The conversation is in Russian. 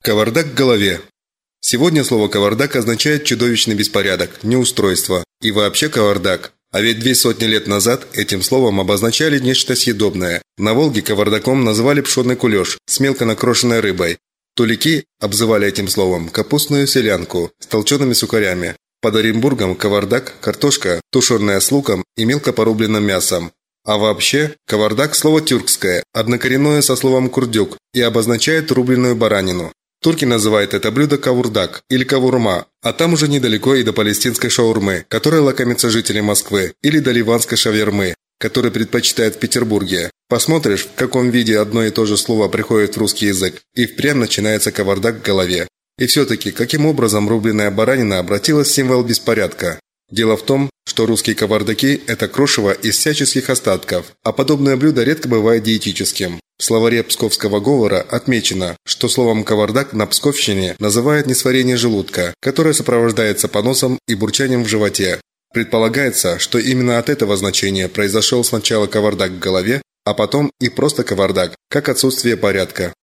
Кавардак в голове. Сегодня слово «кавардак» означает чудовищный беспорядок, неустройство и вообще кавардак. А ведь 200 лет назад этим словом обозначали нечто съедобное. На Волге кавардаком называли пшеный кулеш с мелко накрошенной рыбой. Тулики обзывали этим словом капустную селянку с толчеными сухарями. Под Оренбургом кавардак – картошка, тушеная с луком и мелко порубленным мясом. А вообще, кавардак – слово тюркское, однокоренное со словом курдюк и обозначает рубленную баранину. Турки называют это блюдо кавурдак или кавурма, а там уже недалеко и до палестинской шаурмы, которой лакомятся жители Москвы, или до ливанской шавермы, которую предпочитают в Петербурге. Посмотришь, в каком виде одно и то же слово приходит в русский язык, и впрямь начинается кавардак в голове. И все-таки, каким образом рубленная баранина обратилась в символ беспорядка? Дело в том, что русские кавардаки – это крошево из всяческих остатков, а подобное блюдо редко бывает диетическим. В словаре псковского говора отмечено, что словом «кавардак» на псковщине называют несварение желудка, которое сопровождается поносом и бурчанием в животе. Предполагается, что именно от этого значения произошел сначала кавардак в голове, а потом и просто кавардак, как отсутствие порядка.